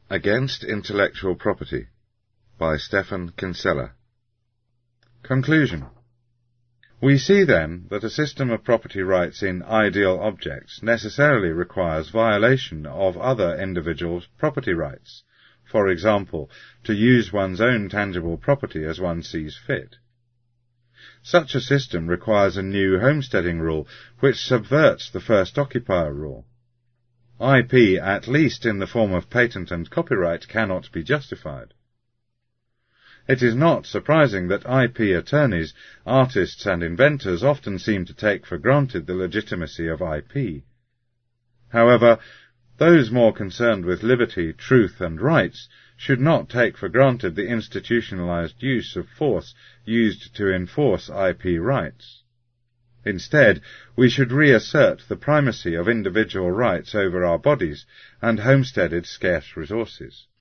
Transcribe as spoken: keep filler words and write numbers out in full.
Against Intellectual Property by Stephan Kinsella. Conclusion. We see then that a system of property rights in ideal objects necessarily requires violation of other individuals' property rights, for example, to use one's own tangible property as one sees fit. Such a system requires a new homesteading rule which subverts the first occupier rule. I P, at least in the form of patent and copyright, cannot be justified. It is not surprising that I P attorneys, artists and inventors often seem to take for granted the legitimacy of I P. However, those more concerned with liberty, truth and rights should not take for granted the institutionalized use of force used to enforce I P rights. Instead, we should reassert the primacy of individual rights over our bodies and homesteaded scarce resources.